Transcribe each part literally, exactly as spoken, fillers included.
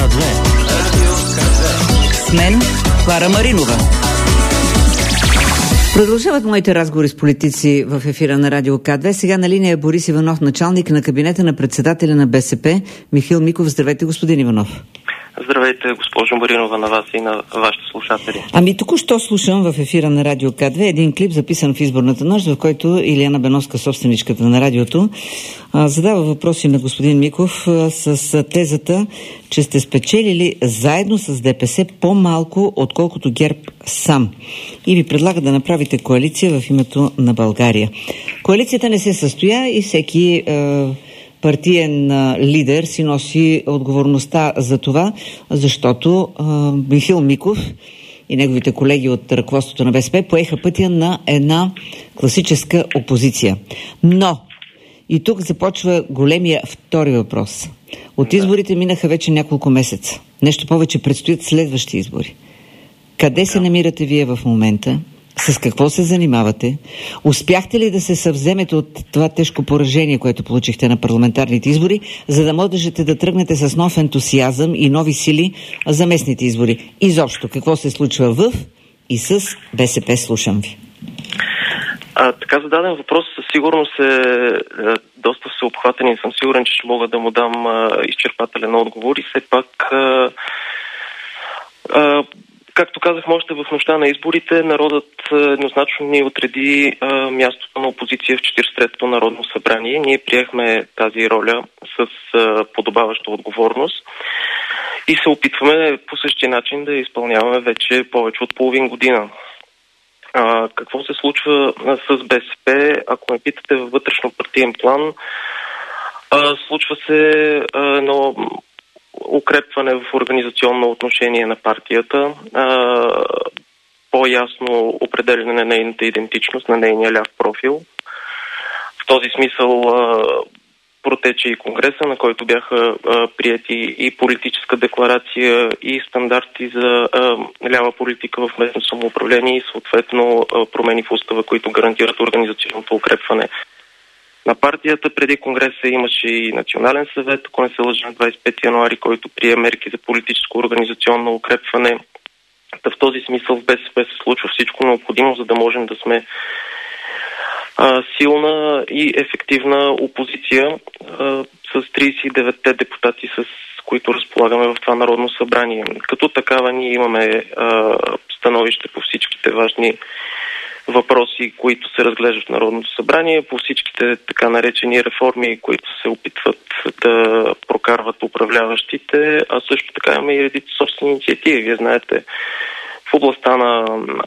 две. С мен Клара Маринова. Продължават моите разговори с политици в ефира на Радио К две. Сега на линия е Борис Иванов, началник на кабинета на председателя на БСП Михаил Миков. Здравейте, господин Иванов. Здравейте, госпожо Маринова, на вас и на вашите слушатели. Ами току-що слушам в ефира на Радио К две един клип, записан в изборната нощ, в който Илияна Беновска, собственичката на радиото, задава въпроси на господин Миков с тезата, че сте спечелили заедно с ДПС по-малко, отколкото ГЕРБ сам. И ви предлага да направите коалиция в името на България. Коалицията не се състоя и всеки е, партиен лидер си носи отговорността за това, защото е, Михаил Миков и неговите колеги от ръководството на БСП поеха пътя на една класическа опозиция. Но и тук започва големия втори въпрос. От изборите минаха вече няколко месеца. Нещо повече, предстоят следващи избори. Къде се намирате вие в момента? С какво се занимавате? Успяхте ли да се съвземете от това тежко поражение, което получихте на парламентарните избори, за да можете да тръгнете с нов ентусиазъм и нови сили за местните избори? Изобщо, какво се случва в и с БСП? Слушам ви. А, така зададен въпрос със сигурност е, е доста всеобхватен и съм сигурен, че ще мога да му дам а, изчерпателен отговор и все пак а, а, както казахме още в нощта на изборите, народът еднозначно ни отреди а, мястото на опозиция в четиридесет и третото Народно събрание. Ние приехме тази роля с а, подобаваща отговорност и се опитваме по същия начин да изпълняваме вече повече от половин година. А, какво се случва с БСП, ако ме питате във вътрешно партиен план, а, случва се а, едно укрепване в организационно отношение на партията, а, по-ясно определяне на нейната идентичност, на нейния ляв профил. В този смисъл а, протече и конгреса, на който бяха а, прияти и политическа декларация, и стандарти за а, лява политика в местно самоуправление и съответно а, промени в устава, които гарантират организационното укрепване на партията. Преди конгреса имаше и национален съвет, ако не се лъжа, на двадесет и пети януари, който прие мерки за политическо организационно укрепване. Та в този смисъл в БСП се случва всичко необходимо, за да можем да сме а, силна и ефективна опозиция а, с тридесет и деветте депутати, с които разполагаме в това Народно събрание. Като такава ние имаме а, становище по всичките важни въпроси, които се разглеждат в Народното събрание, по всичките така наречени реформи, които се опитват да прокарват управляващите, а също така имаме и редици собствени инициативи. Вие знаете, в областта на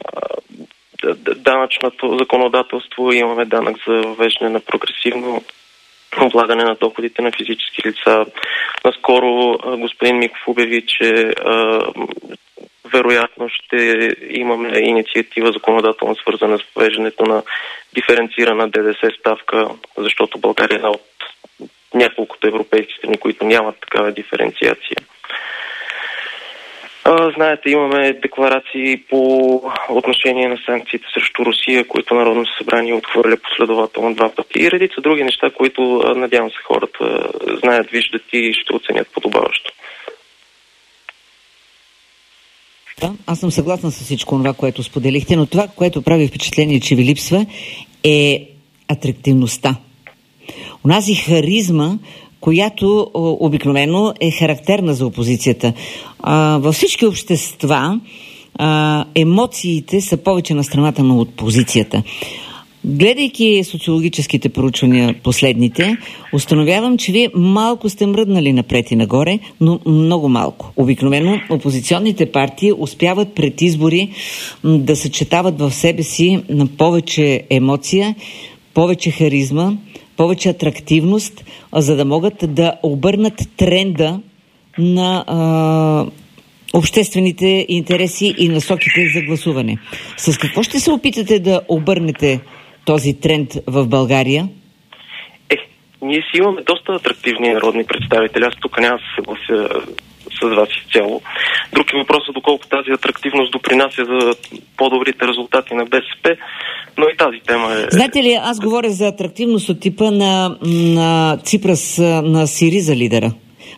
данъчното законодателство имаме данък за въвеждане на прогресивно облагане на доходите на физически лица. Наскоро господин Миков обяви, че вероятно ще имаме инициатива законодателно свързана с въвеждането на диференцирана ДДС ставка, защото България е една от няколкото европейски страни, които нямат такава диференциация. А, знаете, имаме декларации по отношение на санкциите срещу Русия, които Народното събрание отхвърля последователно два пъти и редица други неща, които надявам се хората знаят, виждат и ще оценят подобаващо. Да, аз съм съгласна с всичко това, което споделихте, но това, което прави впечатление, че ви липсва, е атрактивността. Онази харизма, която обикновено е характерна за опозицията. А, във всички общества а, емоциите са повече на страната на опозицията. Гледайки социологическите проучвания последните, установявам, че вие малко сте мръднали напред и нагоре, но много малко. Обикновено опозиционните партии успяват пред избори да съчетават в себе си на повече емоция, повече харизма, повече атрактивност, за да могат да обърнат тренда на а, обществените интереси и насоките за гласуване. С какво ще се опитате да обърнете този тренд в България? Е, ние си имаме доста атрактивни народни представители. Аз тук няма да се съглася с вас изцяло. Друг е въпросът доколко тази атрактивност допринася за по-добрите резултати на БСП, но и тази тема е... Знаете ли, аз говоря за атрактивност от типа на, на Ципрас, на Сириза лидера.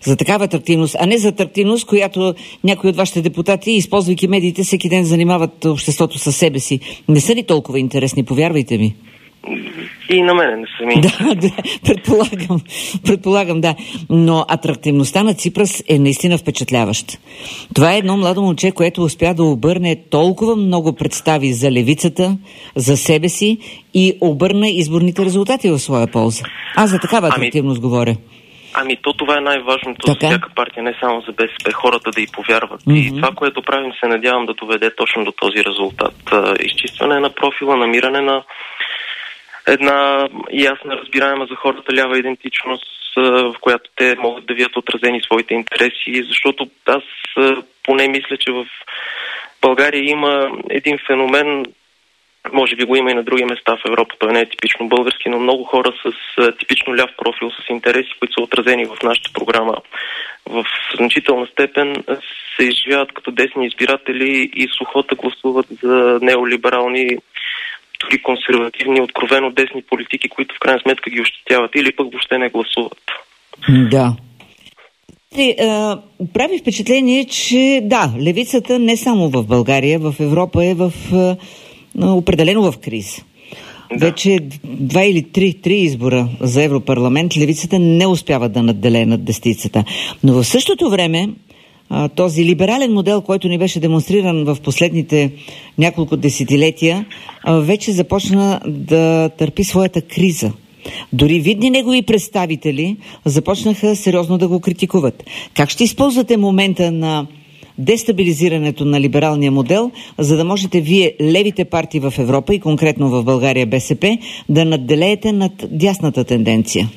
За такава атрактивност, а не за атрактивност, която някои от вашите депутати, използвайки медиите, всеки ден занимават обществото със себе си. Не са ли толкова интересни, повярвайте ми? И на мене не са ми. Да, да, предполагам, предполагам, да. Но атрактивността на Ципрас е наистина впечатляваща. Това е едно младо момче, което успя да обърне толкова много представи за левицата, за себе си и обърна изборните резултати в своя полза. Аз за такава атрактивност ами... говоря. Ами то това е най-важното за всяка партия, не само за БСП, хората да й повярват. Mm-hmm. И това, което правим, се надявам да доведе точно до този резултат. Изчистване на профила, намиране на една ясна, разбираема за хората лява идентичност, в която те могат да видят отразени своите интереси, защото аз поне мисля, че в България има един феномен, може би го има и на други места в Европа, той не е типично български, но много хора с типично ляв профил, с интереси, които са отразени в нашата програма, в значителна степен се изживяват като десни избиратели и с охота гласуват за неолиберални, дори консервативни, откровено десни политики, които в крайна сметка ги ощетяват или пък въобще не гласуват. Да. Прави впечатление, че да, левицата не само в България, в Европа е в определено в криза. Да. Вече два или три, три избора за Европарламент левицата не успява да надделее над десницата. Но в същото време този либерален модел, който ни беше демонстриран в последните няколко десетилетия, вече започна да търпи своята криза. Дори видни негови представители започнаха сериозно да го критикуват. Как ще използвате момента на дестабилизирането на либералния модел, за да можете вие, левите партии в Европа и конкретно в България БСП, да надделеете над дясната тенденция?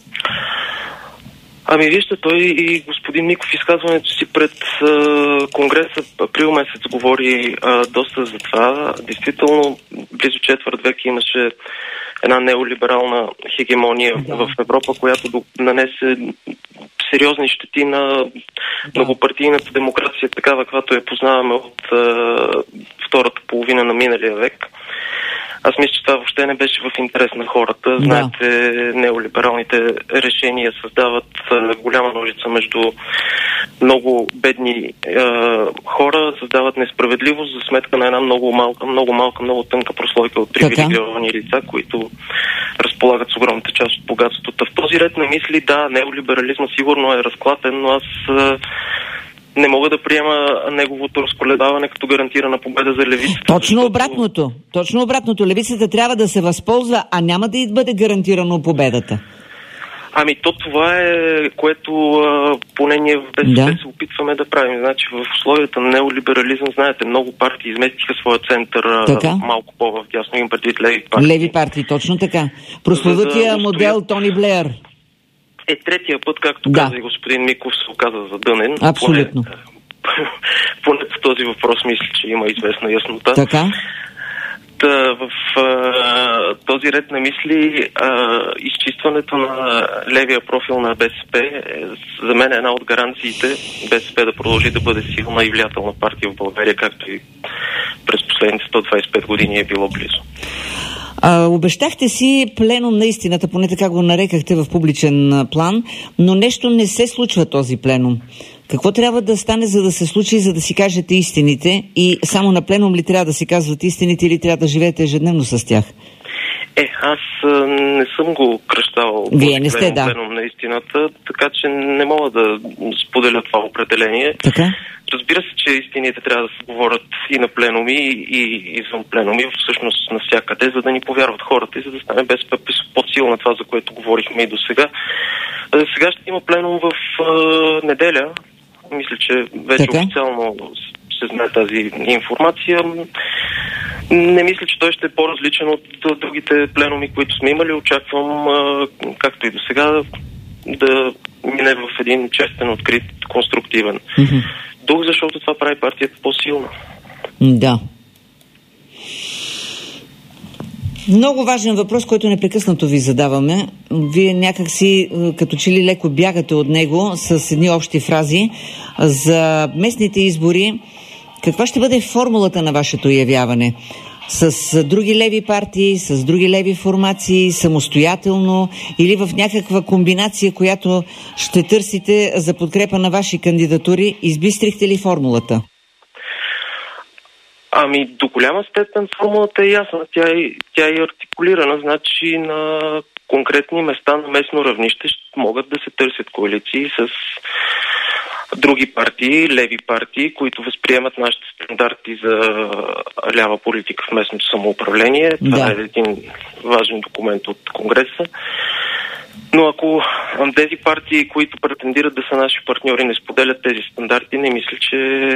Ами вижте, той и господин Миков изказването си пред а, Конгреса април месец говори а, доста за това. Действително, близо четвърт век имаше една неолиберална хегемония да. в Европа, която нанесе сериозни щети на да. многопартийната демокрация, такава, каквато я познаваме от а, втората половина на миналия век. Аз мисля, че това въобще не беше в интерес на хората. Да. Знаете, неолибералните решения създават а, голяма ножица между много бедни а, хора, създават несправедливост за сметка на една много малка, много малка, много тънка прослойка от привилегировани лица, които разполагат с огромната част от богатството. В този ред на мисли, да, неолиберализма сигурно е разклатен, но аз а, не мога да приема неговото разколебаване като гарантирана победа за левицата. Точно защото... обратното. Точно обратното. Левицата трябва да се възползва, а няма да й бъде гарантирано победата. Ами то това е, което а, поне ние в БСП да. се опитваме да правим. Значи в условията на неолиберализъм, знаете, много партии изместиха своя център а, малко по-вдясно. Имам предвид леви партии. Леви партии, точно така. Прословутия да модел Тони Блеер. Е, третия път, както да. каза и господин Миков, се оказа задънен. Абсолютно. Поне, поне по този въпрос мисля, че има известна яснота. Така. Та, в а, този ред на мисли а, изчистването на левия профил на БСП е за мен една от гаранциите БСП да продължи да бъде силна и влиятелна партия в България, както и през последните сто двадесет и пет години е било близо. А, обещахте си пленум на истината, поне така го нарекахте в публичен план, но нещо не се случва този пленум. Какво трябва да стане, за да се случи, за да си кажете истините? И само на пленум ли трябва да си казват истините или трябва да живеете ежедневно с тях? Е, аз а, не съм го кръщавал. Вие не сте, да. Пленум на истината, така че не мога да споделя това определение. Така? Разбира се, че истините трябва да се говорят и на пленуми, и извън пленуми, всъщност навсякъде, за да ни повярват хората и за да стане БСП по-силна това, за което говорихме и до сега. Сега ще има пленум в а, неделя. Мисля, че вече така? Официално се знае тази информация. Не мисля, че той ще е по-различен от другите пленуми, които сме имали. Очаквам, а, както и до сега, да мине в един честен, открит, конструктивен mm-hmm. дух, защото това прави партията по-силна. Да. Много важен въпрос, който непрекъснато ви задаваме. Вие някакси като че ли леко бягате от него с едни общи фрази. За местните избори, каква ще бъде формулата на вашето явяване? с други леви партии, с други леви формации, самостоятелно или в някаква комбинация, която ще търсите за подкрепа на ваши кандидатури? Избистрихте ли формулата? Ами, до голяма степен формулата е ясна. Тя е, тя е артикулирана. Значи на конкретни места на местно равнище могат да се търсят коалиции с други партии, леви партии, които възприемат нашите стандарти за лява политика в местното самоуправление. Това да. е един важен документ от Конгреса. Но ако тези партии, които претендират да са наши партньори, не споделят тези стандарти, не мисля, че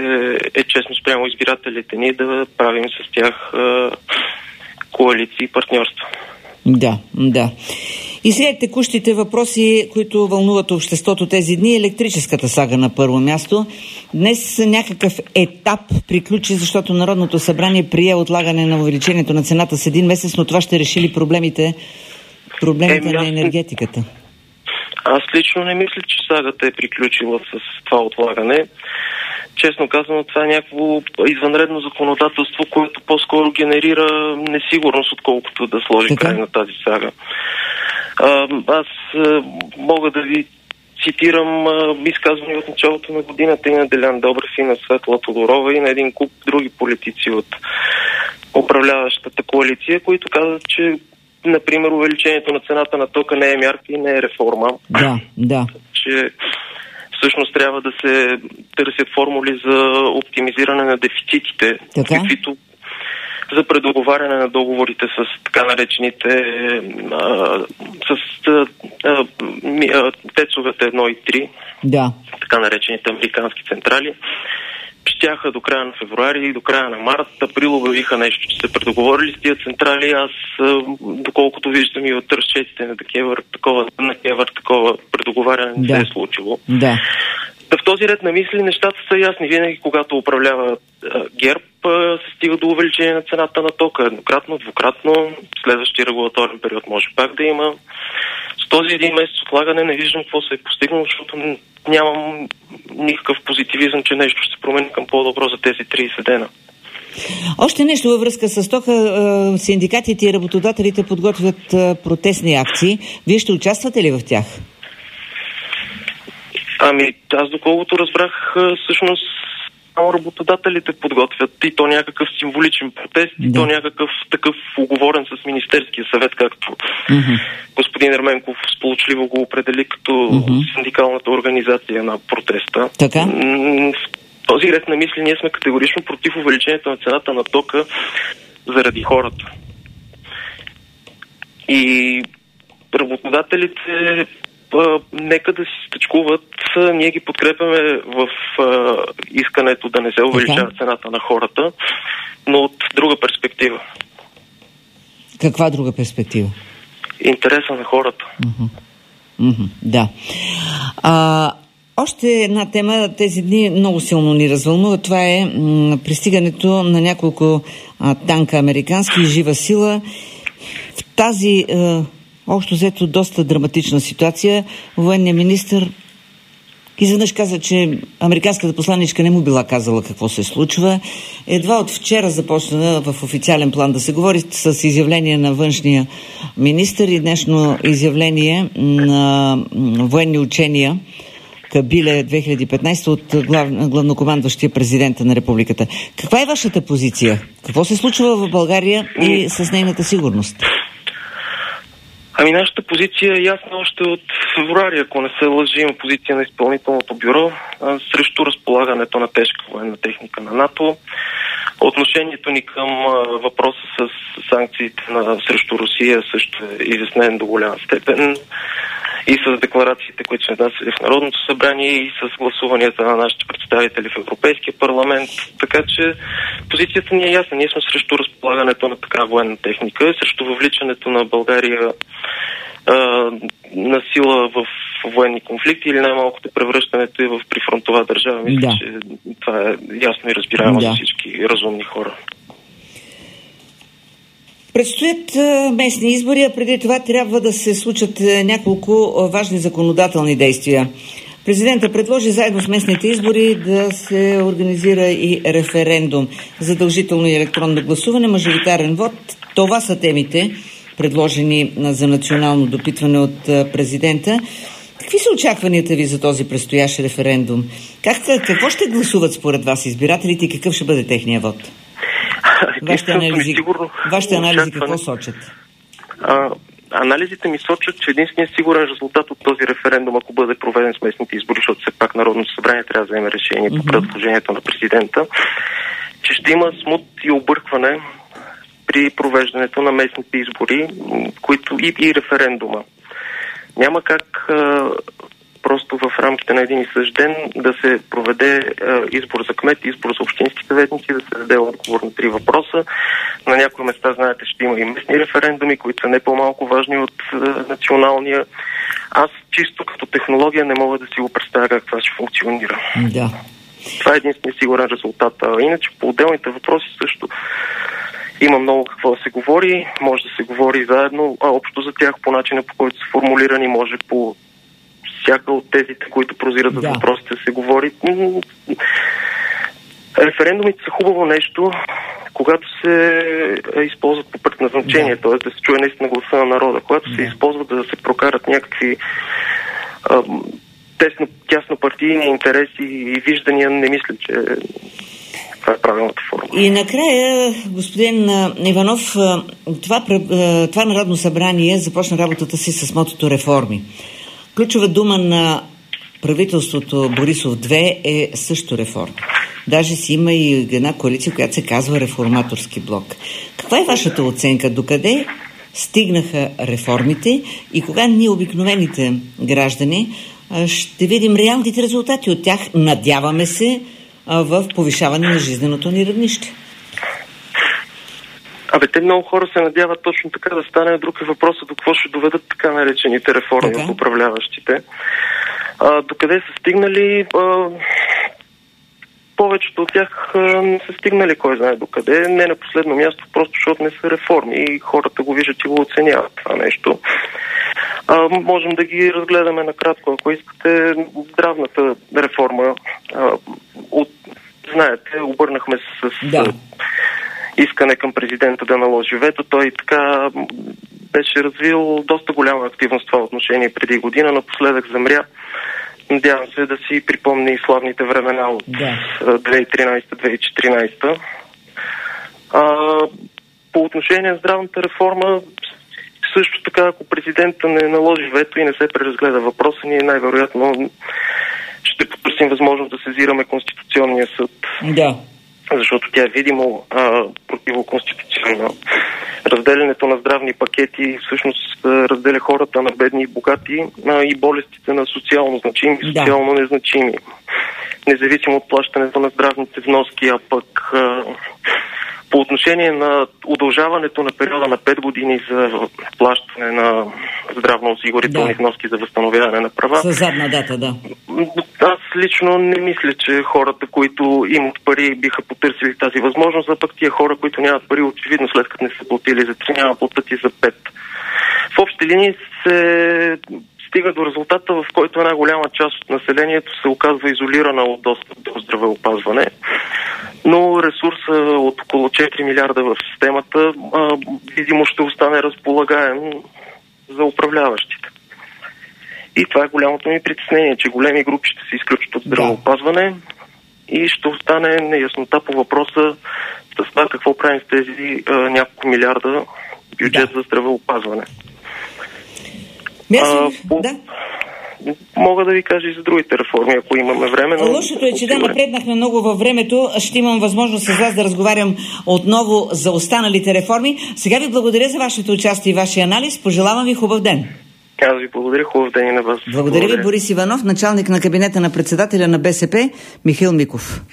е честно спрямо избирателите ни да правим с тях коалиции и партньорства. Да, да. И сега текущите въпроси, които вълнуват обществото тези дни, електрическата сага на първо място. Днес някакъв етап приключи, защото Народното събрание прие отлагане на увеличението на цената с един месец, но това ще реши ли проблемите, проблемите е, на енергетиката? Аз лично не мисля, че сагата е приключила с това отлагане. Честно казано, това е някакво извънредно законодателство, което по-скоро генерира несигурност, отколкото да сложи така край на тази сага. А, аз а, мога да ви цитирам а, изказвания от началото на годината и на Делян Добрев, и на Светла Тодорова, и на един куп други политици от управляващата коалиция, които казват, че например увеличението на цената на тока не е мярка и не е реформа. Да, да. Че всъщност трябва да се търсят формули за оптимизиране на дефицитите, така? каквито за предоговаряне на договорите с така наречените а, с а, а, тецовете едно и три, да. Така наречените американски централи. Щяха до края на февруари и до края на март. Април обявиха нещо, че се предоговорили с тия централи. Аз, доколкото виждам и от разчетите на ДКЕВР, такова, на КЕВР, такова предоговаряне не да. се е случило. Да. В този ред на мисли нещата са ясни. Винаги, когато управлява а, ГЕРБ, а, се стига до увеличение на цената на тока. Еднократно, двукратно, следващия регулаторен период може пак да има. С този един месец отлагане не виждам какво се е постигнало, защото нямам никакъв позитивизъм, че нещо ще се промени към по-добро за тези трийсет дена. Още нещо във връзка с тока. Синдикатите и работодателите подготвят протестни акции. Вие ще участвате ли в тях? Ами, аз доколкото разбрах, всъщност само работодателите подготвят и то някакъв символичен протест, да. и то някакъв такъв уговорен с Министерския съвет, както uh-huh. господин Ерменков сполучливо го определи като uh-huh. синдикалната организация на протеста. Така? В този ред на мисли ние сме категорично против увеличението на цената на тока заради хората. И работодателите нека да си стъчкуват. Ние ги подкрепяме в а, искането да не се увеличава okay. цената на хората, но от друга перспектива. Каква друга перспектива? Интереса на хората. Uh-huh. Uh-huh. Да. А, още една тема тези дни много силно ни развълнува. Това е м- пристигането на няколко а, танка американски и жива сила. В тази а, общо взето доста драматична ситуация. Военният министър изведнъж каза, че американската посланичка не му била казала какво се случва. Едва от вчера започна в официален план да се говори с изявление на външния министър и днешно изявление на военни учения Кабиле две хиляди и петнадесета от глав... главнокомандващия президента на републиката. Каква е вашата позиция? Какво се случва в България и с нейната сигурност? Ами нашата позиция е ясна още от февруари, ако не се лъжи, има позиция на изпълнителното бюро а, срещу разполагането на тежка военна техника на НАТО. Отношението ни към а, въпроса с санкциите на, срещу Русия също е изяснен до голяма степен и с декларациите, които сме внасяли в Народното събрание, и с гласуванията на нашите представители в Европейския парламент. Така че позицията ни е ясна. Ние сме срещу разполагането на така военна техника, срещу въвличането на България а, на сила в военни конфликти или най-малкото превръщането и в прифронтова държава. Мисля, да. че това е ясно и разбираемо да. за всички разумни хора. Предстоят местни избори, а преди това трябва да се случат няколко важни законодателни действия. Президента предложи заедно с местните избори да се организира и референдум. Задължително и електронно гласуване, мажоритарен вод. Това са темите, предложени за национално допитване от президента. Какви са очакванията ви за този предстоящ референдум? Как, какво ще гласуват според вас избирателите и какъв ще бъде техния вод? Вашите анализи, вашите анализи какво сочат? А, анализите ми сочат, че единственият сигурен резултат от този референдум, ако бъде проведен с местните избори, защото все пак Народното събрание трябва да вземе решение mm-hmm. по предложението на президента, че ще има смут и объркване при провеждането на местните избори, които и, и референдума. Няма как а, просто в рамките на един и същ ден да се проведе а, избор за кмет, избор за общински съветници, да се даде отговор на три въпроса. На някои места, знаете, ще има и местни референдуми, които са не по-малко важни от а, националния. Аз чисто като технология не мога да си го представя как това ще функционира. Да. Това е единствено сигурен резултат. А иначе по отделните въпроси също има много какво да се говори, може да се говори заедно, а общо за тях по начина, по който са формулирани, може по всяка от тезите, които прозират за да. въпросите, се говори. Референдумите са хубаво нещо, когато се използват по предназначение, т.е. да се чуе наистина гласа на народа. Когато да. се използват да се прокарат някакви а, тесно, тясно партийни интереси и виждания, не мисля, че това е правилната форма. И накрая, господин Иванов, това, това Народно събрание започна работата си с мотото реформи. Ключова дума на правителството Борисов-две е също реформа. Даже си има и една коалиция, която се казва Реформаторски блок. Каква е вашата оценка? Докъде стигнаха реформите и кога ние, обикновените граждани, ще видим реалните резултати от тях? Надяваме се в повишаване на жизненото ни равнище. Абе, те много хора се надяват точно така да стане. Друг е въпросът до какво ще доведат така наречените реформи така? От управляващите. А, докъде са стигнали? А, повечето от тях а, не са стигнали кой знае докъде. Не на последно място, просто защото не са реформи и хората го виждат и го оценяват това нещо. А, можем да ги разгледаме накратко. Ако искате, здравната реформа, а, от, знаете, обърнахме се с да. искане към президента да наложи вето. Той така беше развил доста голяма активност в това отношение преди година. Напоследък замря. Надявам се да си припомни славните времена от да. две хиляди и тринадесета - две хиляди и четиринадесета. А, по отношение на здравната реформа, също така, ако президента не наложи вето и не се преразгледа въпроса, ние най-вероятно ще потърсим възможност да сезираме Конституционния съд. Да. Защото тя е видимо а, противоконституционна. Разделянето на здравни пакети всъщност разделя хората на бедни и богати а, и болестите на социално значими и социално да. незначими. Независимо от плащането на здравните вноски, а пък а, по отношение на удължаването на периода на пет години за плащане на здравноосигурителни да. вноски за възстановяване на права. С задна дата, да. Аз лично не мисля, че хората, които имат пари, биха потърсили тази възможност, а пък тия хора, които нямат пари, очевидно след като не са платили за три, няма платят и за пет. В общи линии се стига до резултата, в който една голяма част от населението се оказва изолирана от достъп до здравеопазване. Но ресурса от около четири милиарда в системата а, видимо ще остане разполагаем за управляващите. И това е голямото ми притеснение, че големи групи ще се изключат от здравеопазване и ще остане неяснота по въпроса с това какво правим с тези а, няколко милиарда бюджет да. за здравеопазване. А, по... да. Мога да ви кажа и за другите реформи, ако имаме време. Но... Лошото е, че да, напреднахме много във времето. Ще имам възможност с вас да разговарям отново за останалите реформи. Сега ви благодаря за вашето участие и вашия анализ. Пожелавам ви хубав ден. Аз ви благодаря. Хубав ден и на вас. Благодаря, благодаря ви, Борис Иванов, началник на кабинета на председателя на БСП Михаил Миков.